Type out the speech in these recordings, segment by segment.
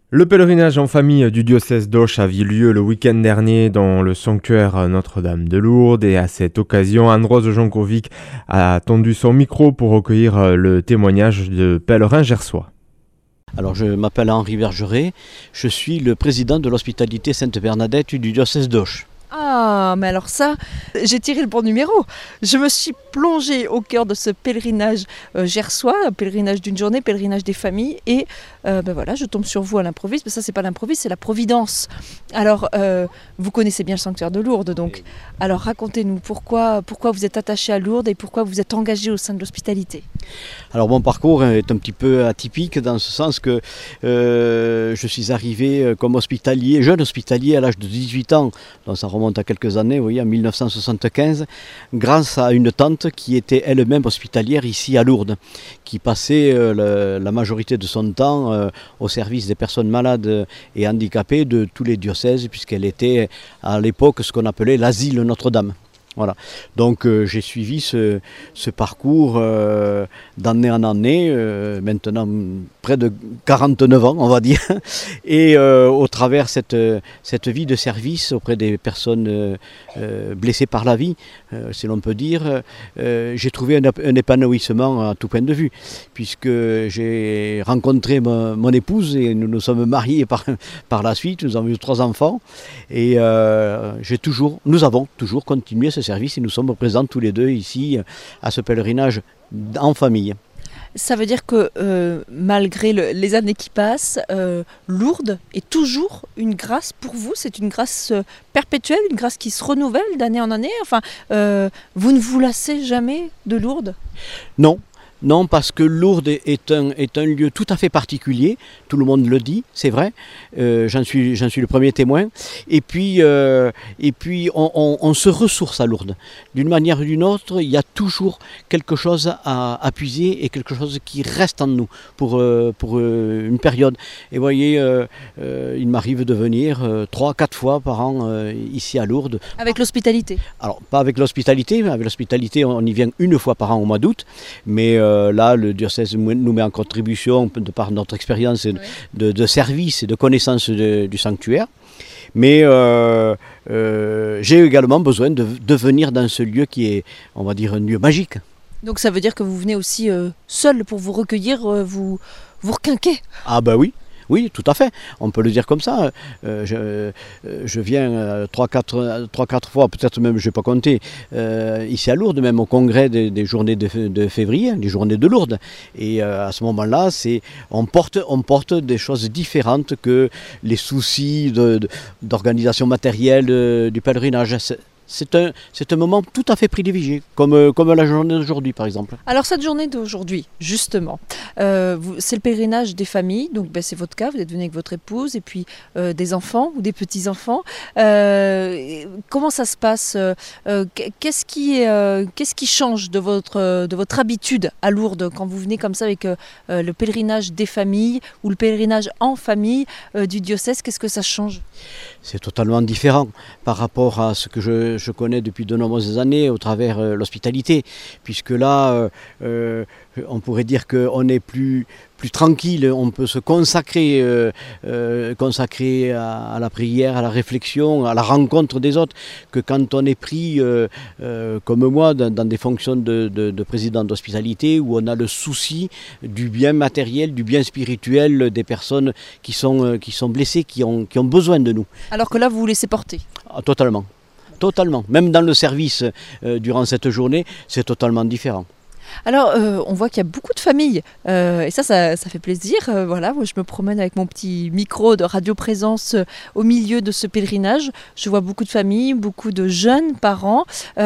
Le pèlerinage en famille du diocèse d'Auch a eu lieu le week-end dernier dans le sanctuaire Notre-Dame de Lourdes et à cette occasion, Anne-Rose Jankovic a tendu son micro pour recueillir le témoignage de pèlerins gersois. Alors je m'appelle Henri Bergeret, je suis le président de l'hospitalité Sainte-Bernadette du diocèse d'Auch. Ah, mais alors ça, j'ai tiré le bon numéro. Je me suis plongée au cœur de ce pèlerinage gersois, un pèlerinage d'une journée, pèlerinage des familles, et voilà, je tombe sur vous à l'improviste, mais ça c'est pas l'improviste, c'est la providence. Alors, vous connaissez bien le sanctuaire de Lourdes, donc. Alors racontez-nous pourquoi vous êtes attaché à Lourdes et pourquoi vous êtes engagé au sein de l'hospitalité. Alors mon parcours est un petit peu atypique dans ce sens que je suis arrivé comme hospitalier, jeune hospitalier à l'âge de 18 ans, donc ça remonte à quelques années, vous voyez, en 1975, grâce à une tante qui était elle-même hospitalière ici à Lourdes, qui passait la majorité de son temps au service des personnes malades et handicapées de tous les diocèses, puisqu'elle était à l'époque ce qu'on appelait l'asile Notre-Dame. Voilà. Donc j'ai suivi ce parcours d'année en année, maintenant près de 49 ans on va dire, et au travers cette vie de service auprès des personnes blessées par la vie, si l'on peut dire, j'ai trouvé un épanouissement à tout point de vue, puisque j'ai rencontré mon épouse et nous nous sommes mariés par la suite, nous avons eu 3 enfants, et nous avons toujours continué ce service et nous sommes présents tous les deux ici à ce pèlerinage en famille. Ça veut dire que malgré les années qui passent, Lourdes est toujours une grâce pour vous, c'est une grâce perpétuelle, une grâce qui se renouvelle d'année en année. Enfin, vous ne vous lassez jamais de Lourdes ? Non, parce que Lourdes est un lieu tout à fait particulier, tout le monde le dit, c'est vrai, j'en suis le premier témoin, et puis on se ressource à Lourdes. D'une manière ou d'une autre, il y a toujours quelque chose à puiser et quelque chose qui reste en nous pour une période. Et vous voyez, il m'arrive de venir 3-4 fois par an ici à Lourdes. Avec l'hospitalité ? Alors, pas avec l'hospitalité, mais avec l'hospitalité on y vient 1 fois par an au mois d'août, mais là, le diocèse nous met en contribution de par notre expérience de service et de connaissance du sanctuaire. Mais j'ai également besoin de venir dans ce lieu qui est, on va dire, un lieu magique. Donc ça veut dire que vous venez aussi seul pour vous recueillir, vous requinquer ? Ah ben oui. Oui, tout à fait, on peut le dire comme ça. Je viens 3-4 fois, peut-être même, je ne vais pas compter, ici à Lourdes, même au congrès des journées de février, des journées de Lourdes. Et à ce moment-là, on porte des choses différentes que les soucis d'organisation matérielle du pèlerinage. C'est un moment tout à fait privilégié, comme la journée d'aujourd'hui par exemple. Alors cette journée d'aujourd'hui, justement, c'est le pèlerinage des familles, donc c'est votre cas, vous êtes venu avec votre épouse et puis des enfants ou des petits-enfants. Comment ça se passe ? Qu'est-ce qui change de votre habitude à Lourdes quand vous venez comme ça avec le pèlerinage des familles ou le pèlerinage en famille du diocèse ? Qu'est-ce que ça change ? C'est totalement différent par rapport à ce que je connais depuis de nombreuses années au travers l'hospitalité, puisque là, on pourrait dire qu'on est plus tranquille, on peut se consacrer à la prière, à la réflexion, à la rencontre des autres, que quand on est pris, comme moi, dans des fonctions de président d'hospitalité, où on a le souci du bien matériel, du bien spirituel des personnes qui sont blessées, qui ont besoin de nous. Alors que là, vous vous laissez porter ? Ah, totalement. Même dans le service, durant cette journée, c'est totalement différent. Alors, on voit qu'il y a beaucoup de familles, et ça fait plaisir. Voilà, moi, je me promène avec mon petit micro de radio-présence au milieu de ce pèlerinage. Je vois beaucoup de familles, beaucoup de jeunes parents.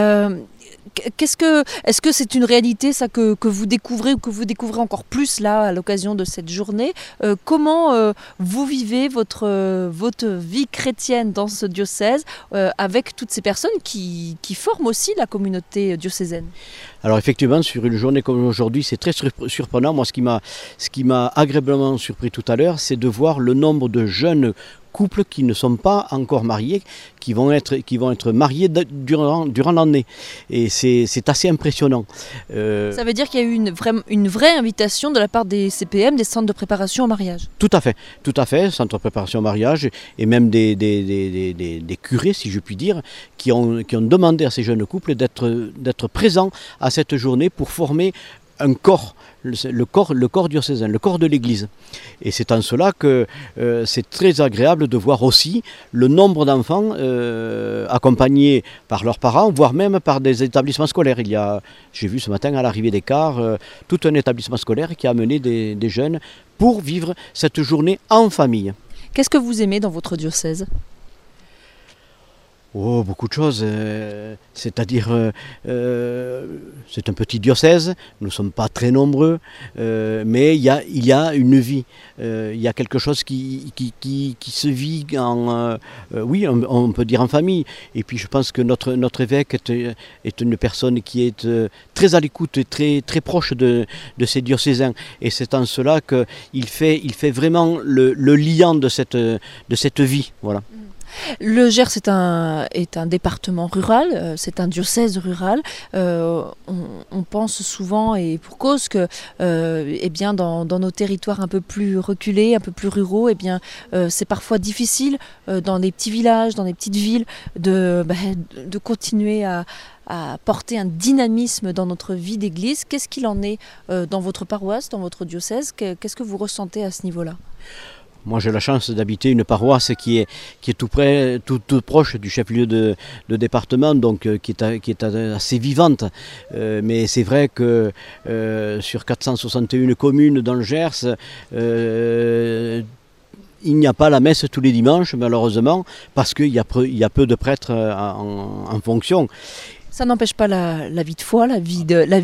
Est-ce que c'est une réalité ça que vous découvrez ou que vous découvrez encore plus là à l'occasion de cette journée ? Comment vous vivez votre vie chrétienne dans ce diocèse avec toutes ces personnes qui forment aussi la communauté diocésaine ? Alors effectivement, sur une journée comme aujourd'hui, c'est très surprenant. Moi, ce qui m'a agréablement surpris tout à l'heure, c'est de voir le nombre de jeunes couples qui ne sont pas encore mariés, qui vont être mariés durant l'année. Et c'est assez impressionnant. Ça veut dire qu'il y a eu une vraie invitation de la part des CPM, des centres de préparation au mariage. Tout à fait, centre de préparation au mariage, et même des curés, si je puis dire, qui ont demandé à ces jeunes couples d'être présents à cette journée pour former un corps, le corps diocésain, le corps de l'Église. Et c'est en cela que c'est très agréable de voir aussi le nombre d'enfants accompagnés par leurs parents, voire même par des établissements scolaires. J'ai vu ce matin à l'arrivée des cars tout un établissement scolaire qui a amené des jeunes pour vivre cette journée en famille. Qu'est-ce que vous aimez dans votre diocèse ? Oh, beaucoup de choses, c'est-à-dire c'est un petit diocèse, nous ne sommes pas très nombreux, mais il y a une vie, il y a quelque chose qui se vit oui, on peut dire en famille. Et puis je pense que notre évêque est une personne qui est très à l'écoute et très proche de ces diocésains. Et c'est en cela qu'il fait vraiment le liant de cette vie, voilà. Le Gers est un département rural, c'est un diocèse rural. On pense souvent, et pour cause, que eh bien, dans nos territoires un peu plus reculés, un peu plus ruraux, eh bien, c'est parfois difficile dans des petits villages, dans des petites villes, de continuer à porter un dynamisme dans notre vie d'église. Qu'est-ce qu'il en est dans votre paroisse, dans votre diocèse ? Qu'est-ce que vous ressentez à ce niveau-là ? Moi, j'ai la chance d'habiter une paroisse qui est tout près, tout proche du chef-lieu de département, donc qui est assez vivante. Mais c'est vrai que sur 461 communes dans le Gers, il n'y a pas la messe tous les dimanches, malheureusement, parce qu'il y a peu de prêtres en fonction. Ça n'empêche pas la vie de foi, la vie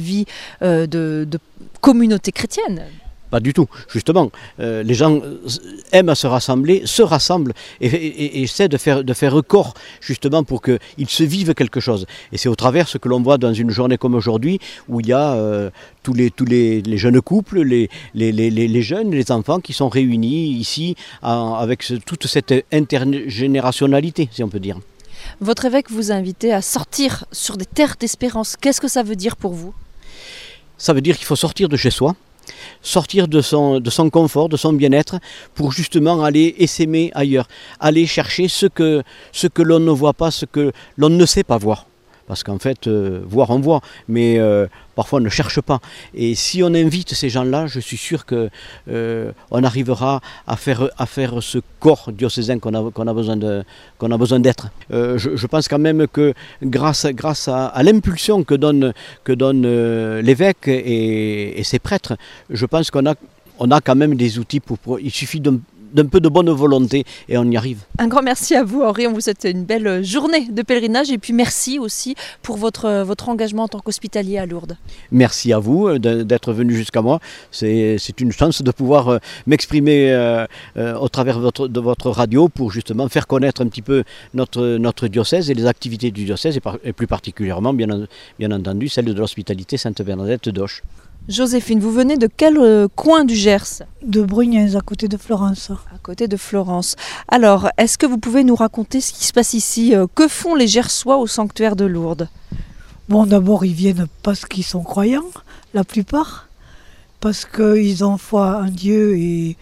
de communauté chrétienne. Pas du tout, justement. Les gens aiment à se rassemblent et essaient de faire corps, justement, pour qu'ils se vivent quelque chose. Et c'est au travers ce que l'on voit dans une journée comme aujourd'hui, où il y a tous les jeunes couples, les jeunes, les enfants qui sont réunis ici avec toute cette intergénérationnalité, si on peut dire. Votre évêque vous a invité à sortir sur des terres d'espérance. Qu'est-ce que ça veut dire pour vous ? Ça veut dire qu'il faut sortir de chez soi, sortir de son confort, de son bien-être, pour justement aller essaimer ailleurs, aller chercher ce que l'on ne voit pas, ce que l'on ne sait pas voir. Parce qu'en fait, voir on voit, mais parfois on ne cherche pas. Et si on invite ces gens-là, je suis sûr qu'on arrivera à faire ce corps diocésain qu'on a besoin d'être. Je pense quand même que grâce à l'impulsion que donne l'évêque et ses prêtres, je pense qu'on a quand même des outils il suffit d'un peu de bonne volonté et on y arrive. Un grand merci à vous, Henri. On vous souhaite une belle journée de pèlerinage et puis merci aussi pour votre engagement en tant qu'hospitalier à Lourdes. Merci à vous d'être venu jusqu'à moi. C'est une chance de pouvoir m'exprimer au travers de votre radio pour justement faire connaître un petit peu notre diocèse et les activités du diocèse et plus particulièrement, bien entendu, celle de l'hospitalité Sainte-Bernadette d'Auch. Joséphine, vous venez de quel coin du Gers ? De Brugnez, à côté de Florence. À côté de Florence. Alors, est-ce que vous pouvez nous raconter ce qui se passe ici ? Que font les Gersois au sanctuaire de Lourdes ? Bon, d'abord, ils viennent parce qu'ils sont croyants, la plupart, parce qu'ils ont foi en Dieu et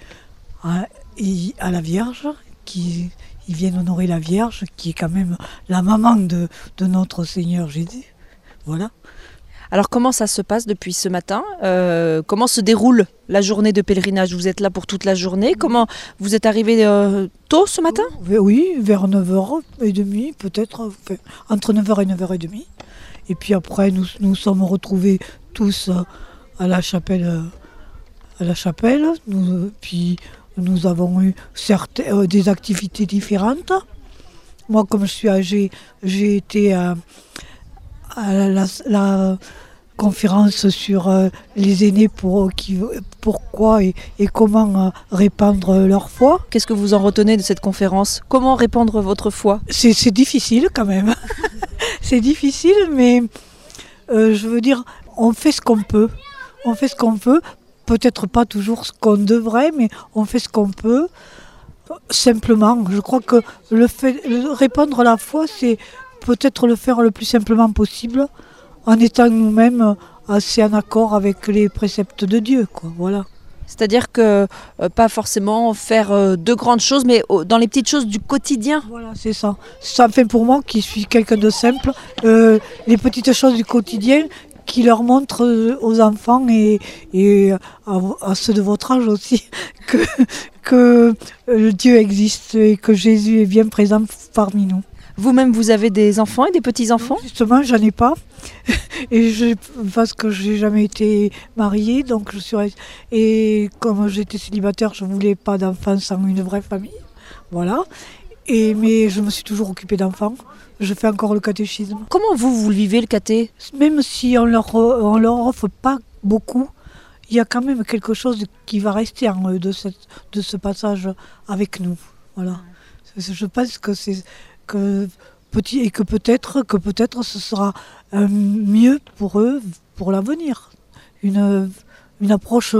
à la Vierge, ils viennent honorer la Vierge, qui est quand même la maman de notre Seigneur Jésus. Voilà. Alors comment ça se passe depuis ce matin ? Comment se déroule la journée de pèlerinage ? Vous êtes là pour toute la journée ? Comment vous êtes arrivé tôt ce matin ? Oui, vers 9h30 peut-être, entre 9h et 9h30. Et puis après, nous sommes retrouvés tous à la chapelle. Puis nous avons eu des activités différentes. Moi, comme je suis âgée, j'ai été à la conférence sur les aînés, pourquoi et comment répandre leur foi. Qu'est-ce que vous en retenez de cette conférence ? Comment répandre votre foi ? C'est difficile quand même. C'est difficile, mais je veux dire, on fait ce qu'on peut. On fait ce qu'on peut. Peut-être pas toujours ce qu'on devrait, mais on fait ce qu'on peut. Simplement, je crois que répandre la foi, c'est peut-être le faire le plus simplement possible, en étant nous-mêmes assez en accord avec les préceptes de Dieu, quoi. Voilà. C'est-à-dire que pas forcément faire de grandes choses, mais dans les petites choses du quotidien. Voilà, c'est ça. Ça fait pour moi, qui suis quelqu'un de simple, les petites choses du quotidien qui leur montrent aux enfants et à ceux de votre âge aussi que Dieu existe et que Jésus est bien présent parmi nous. Vous-même, vous avez des enfants et des petits-enfants ? Justement, j'en ai pas. Parce que j'ai jamais été mariée, donc et comme j'étais célibataire, je voulais pas d'enfants sans une vraie famille. Voilà. Mais je me suis toujours occupée d'enfants. Je fais encore le catéchisme. Comment vous le vivez, le caté ? Même si on leur offre pas beaucoup, il y a quand même quelque chose qui va rester en eux de ce passage avec nous. Voilà. Je pense que peut-être ce sera mieux pour eux pour l'avenir. Une approche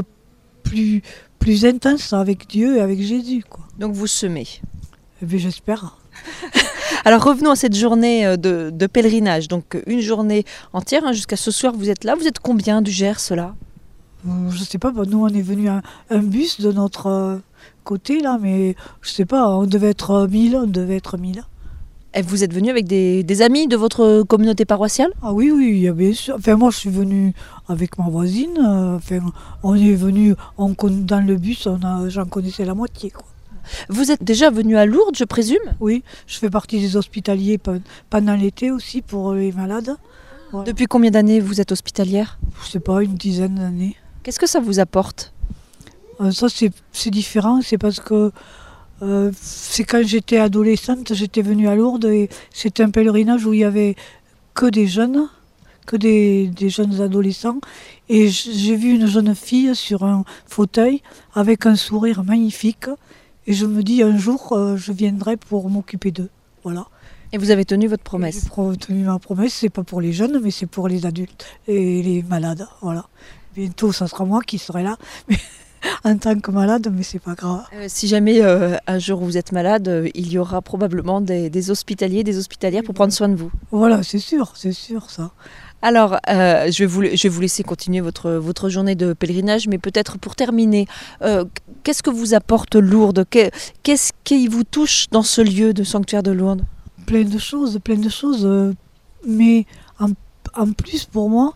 plus intense avec Dieu et avec Jésus, quoi. Donc vous semez. Eh bien, j'espère. Alors revenons à cette journée de pèlerinage. Donc une journée entière, jusqu'à ce soir vous êtes là. Vous êtes combien du Gers là ? Je sais pas, nous on est venu un bus de notre côté là, mais je sais pas, on devait être 1000. Et vous êtes venu avec des amis de votre communauté paroissiale ? Ah oui, bien sûr. Enfin, moi, je suis venue avec ma voisine. On est venu dans le bus, j'en connaissais la moitié, quoi. Vous êtes déjà venu à Lourdes, je présume ? Oui, je fais partie des hospitaliers pendant l'été aussi pour les malades. Ouais. Depuis combien d'années vous êtes hospitalière ? Je sais pas, une dizaine d'années. Qu'est-ce que ça vous apporte ? Ça, c'est différent. C'est parce que c'est quand j'étais adolescente, j'étais venue à Lourdes et c'était un pèlerinage où il y avait que des jeunes, des jeunes adolescents. Et j'ai vu une jeune fille sur un fauteuil avec un sourire magnifique. Et je me dis, un jour, je viendrai pour m'occuper d'eux. Voilà. Et vous avez tenu votre promesse ? J'ai tenu ma promesse, c'est pas pour les jeunes, mais c'est pour les adultes et les malades. Voilà. Bientôt, ça sera moi qui serai là. Mais en tant que malade, mais c'est pas grave. Si jamais un jour vous êtes malade, il y aura probablement des hospitaliers, des hospitalières pour prendre soin de vous. Voilà, c'est sûr ça. Alors, je vais vous laisser continuer votre journée de pèlerinage, mais peut-être pour terminer, qu'est-ce que vous apporte Lourdes ? Qu'est-ce qui vous touche dans ce lieu de sanctuaire de Lourdes ? Plein de choses. Mais en plus, pour moi,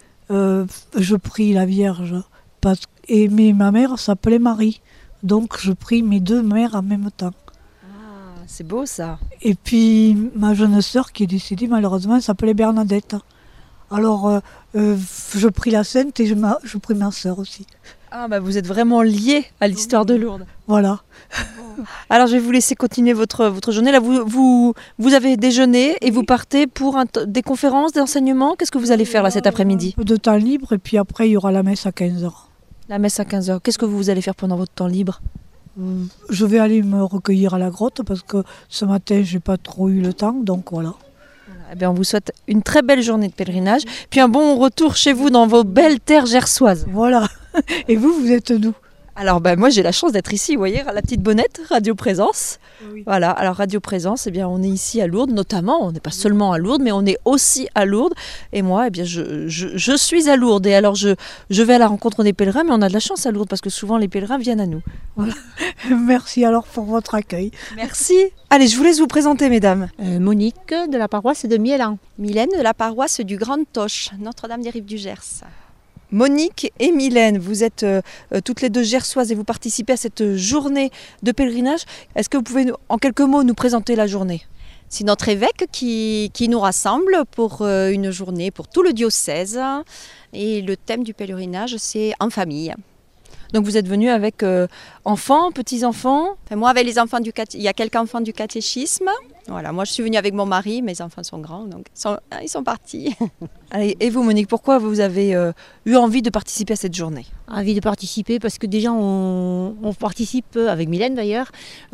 je prie la Vierge. Mais ma mère s'appelait Marie. Donc, je prie mes deux mères en même temps. Ah, c'est beau ça. Et puis, ma jeune sœur qui est décédée, malheureusement, s'appelait Bernadette. Alors, je prie la Sainte et je prie ma sœur aussi. Ah, bah vous êtes vraiment liés à l'histoire de Lourdes. Voilà. Alors, je vais vous laisser continuer votre journée. Là, vous avez déjeuné et vous partez pour des conférences, des enseignements. Qu'est-ce que vous allez faire là cet après-midi ? Un peu de temps libre et puis après, il y aura la messe à 15h. La messe à 15h. Qu'est-ce que vous allez faire pendant votre temps libre ? Je vais aller me recueillir à la grotte parce que ce matin, j'ai pas trop eu le temps, donc voilà. Eh bien, on vous souhaite une très belle journée de pèlerinage, puis un bon retour chez vous dans vos belles terres gersoises. Voilà. Et vous êtes d'où ? Alors, moi, j'ai la chance d'être ici, vous voyez, à la petite bonnette, Radio Présence. Oui. Voilà, alors Radio Présence, eh bien, on est ici à Lourdes, notamment, on n'est pas seulement à Lourdes, mais on est aussi à Lourdes. Et moi, eh bien, je suis à Lourdes. Et alors, je vais à la rencontre des pèlerins, mais on a de la chance à Lourdes, parce que souvent, les pèlerins viennent à nous. Voilà. Merci alors pour votre accueil. Merci. Allez, je vous laisse vous présenter, mesdames. Monique de la paroisse de Miélan. Mylène de la paroisse du Grand Toch, Notre-Dame des Rives du Gers. Monique et Mylène, vous êtes toutes les deux gersoises et vous participez à cette journée de pèlerinage. Est-ce que vous pouvez, en quelques mots, nous présenter la journée ? C'est notre évêque qui nous rassemble pour une journée pour tout le diocèse. Et le thème du pèlerinage, c'est en famille. Donc vous êtes venus avec enfants, petits-enfants ? Moi, avec les enfants il y a quelques enfants du catéchisme. Voilà, moi je suis venue avec mon mari, mes enfants sont grands, donc ils sont partis. Allez, et vous Monique, pourquoi vous avez eu envie de participer à cette journée? Envie de participer parce que déjà on participe avec Mylène d'ailleurs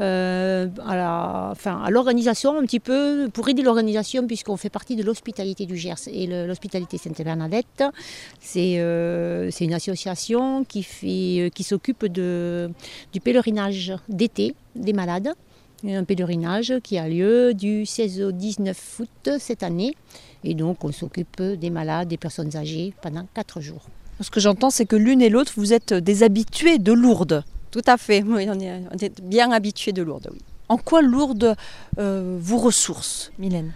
à l'organisation un petit peu, pour aider l'organisation puisqu'on fait partie de l'hospitalité du Gers. Et l'hospitalité Sainte-Bernadette, c'est une association qui s'occupe du pèlerinage d'été des malades. Un pèlerinage qui a lieu du 16 au 19 août cette année. Et donc, on s'occupe des malades, des personnes âgées pendant 4 jours. Ce que j'entends, c'est que l'une et l'autre, vous êtes des habitués de Lourdes. Tout à fait, oui, on est bien habitués de Lourdes, oui. En quoi Lourdes vous ressource, Mylène?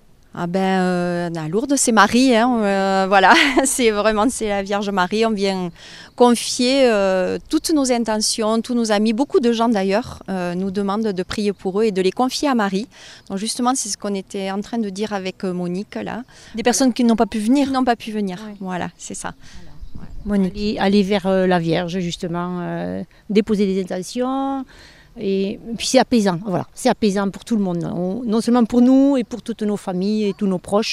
À Lourdes, c'est Marie, voilà, c'est la Vierge Marie. On vient confier toutes nos intentions, tous nos amis, beaucoup de gens d'ailleurs nous demandent de prier pour eux et de les confier à Marie. Donc justement, c'est ce qu'on était en train de dire avec Monique là. Des personnes qui n'ont pas pu venir? Qui n'ont pas pu venir, oui. Voilà, c'est ça. Monique. Aller vers la Vierge justement, déposer des intentions. Et puis c'est apaisant, voilà, c'est apaisant pour tout le monde, non seulement pour nous et pour toutes nos familles et tous nos proches.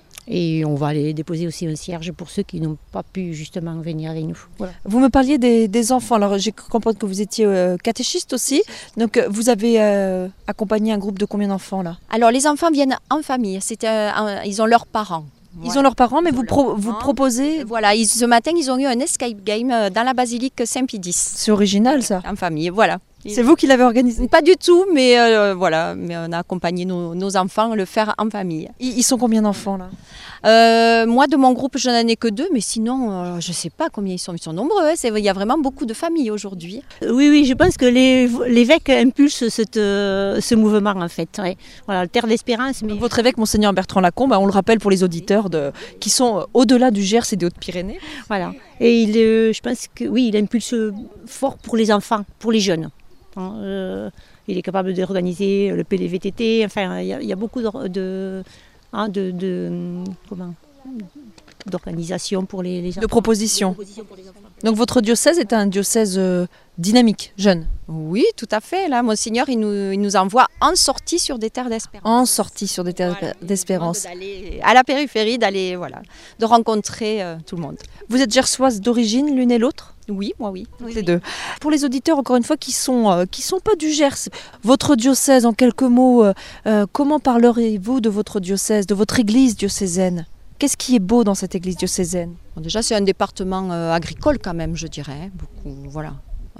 Et on va aller déposer aussi un cierge pour ceux qui n'ont pas pu justement venir avec nous. Voilà. Vous me parliez des enfants, alors j'ai cru comprendre que vous étiez catéchiste aussi, donc vous avez accompagné un groupe de combien d'enfants là? Alors les enfants viennent en famille, ils ont leurs parents. Ils ont leurs parents, mais vous proposez... Voilà, ce matin, ils ont eu un escape game dans la basilique Saint-Pédis. C'est original ça. En famille, voilà. C'est vous qui l'avez organisé? Pas du tout, mais voilà, mais on a accompagné nos enfants à le faire en famille. Ils sont combien d'enfants là? Moi, de mon groupe, je n'en ai que 2, mais sinon, je ne sais pas combien ils sont nombreux. Il y a vraiment beaucoup de familles aujourd'hui. Oui, je pense que l'évêque impulse ce mouvement en fait. Ouais. Voilà, le Terre d'Espérance. Mais... Votre évêque, Monseigneur Bertrand Lacombe, on le rappelle pour les auditeurs qui sont au-delà du Gers et des Hautes-Pyrénées. Voilà, et je pense que oui, il impulse fort pour les enfants, pour les jeunes. Il est capable d'organiser le PLVTT, enfin il y a beaucoup d'organisations pour les enfants. De propositions. Donc votre diocèse est un diocèse dynamique, jeune? Oui, tout à fait. Là, Monseigneur, il nous envoie en sortie sur des terres d'espérance. En sortie sur des terres d'espérance. D'aller à la périphérie, de rencontrer tout le monde. Vous êtes gersoise d'origine l'une et l'autre? Oui, moi oui. Les deux. Pour les auditeurs, encore une fois, qui sont pas du Gers, votre diocèse, en quelques mots, comment parlerez-vous de votre diocèse, de votre église diocésaine? Qu'est-ce qui est beau dans cette église diocésaine? Déjà, c'est un département agricole quand même, je dirais. Beaucoup, voilà.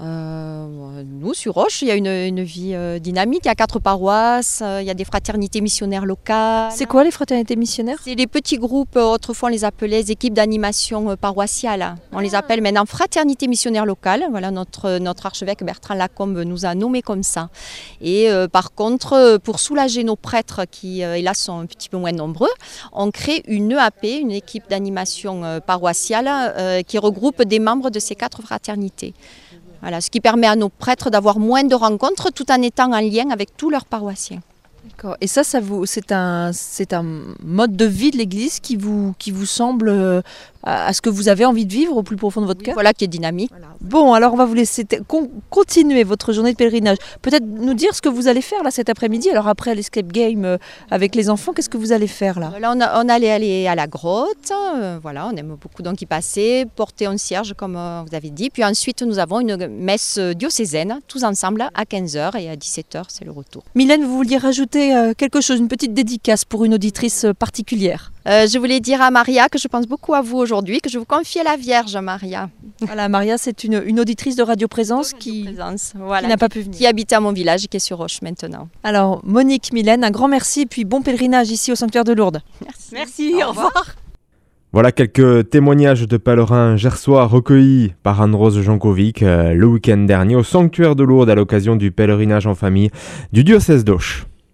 Nous, sur Auch, il y a une vie dynamique. Il y a 4 paroisses, il y a des fraternités missionnaires locales. C'est quoi les fraternités missionnaires? C'est les petits groupes, autrefois on les appelait les équipes d'animation paroissiale. On les appelle maintenant fraternités missionnaires locales. Voilà, notre archevêque Bertrand Lacombe nous a nommés comme ça. Et par contre, pour soulager nos prêtres qui, hélas, sont un petit peu moins nombreux, on crée une EAP, une équipe d'animation paroissiale, qui regroupe des membres de ces 4 fraternités. Voilà, ce qui permet à nos prêtres d'avoir moins de rencontres tout en étant en lien avec tous leurs paroissiens. D'accord. Et ça c'est un mode de vie de l'Église qui vous semble à ce que vous avez envie de vivre au plus profond de votre cœur? Voilà, qui est dynamique. Voilà. Bon, alors on va vous laisser continuer votre journée de pèlerinage. Peut-être nous dire ce que vous allez faire là cet après-midi. Alors après l'escape game avec les enfants, qu'est-ce que vous allez faire là? Là, on allait aller à la grotte. Voilà, on aime beaucoup donc y passer, porter un cierge comme vous avez dit. Puis ensuite, nous avons une messe diocésaine, tous ensemble à 15h et à 17h, c'est le retour. Mylène, vous vouliez rajouter quelque chose, une petite dédicace pour une auditrice particulière? Je voulais dire à Maria que je pense beaucoup à vous aujourd'hui, que je vous confie à la Vierge, Maria. Voilà, Maria, c'est une auditrice de Radio Présence qui n'a pas pu venir. Qui habite à mon village et qui est sur Auch maintenant. Alors, Monique, Mylène, un grand merci et puis bon pèlerinage ici au sanctuaire de Lourdes. Merci, au revoir. Voilà quelques témoignages de pèlerins gersois recueillis par Anne-Rose Jankovic le week-end dernier au sanctuaire de Lourdes à l'occasion du pèlerinage en famille du diocèse d'Auch.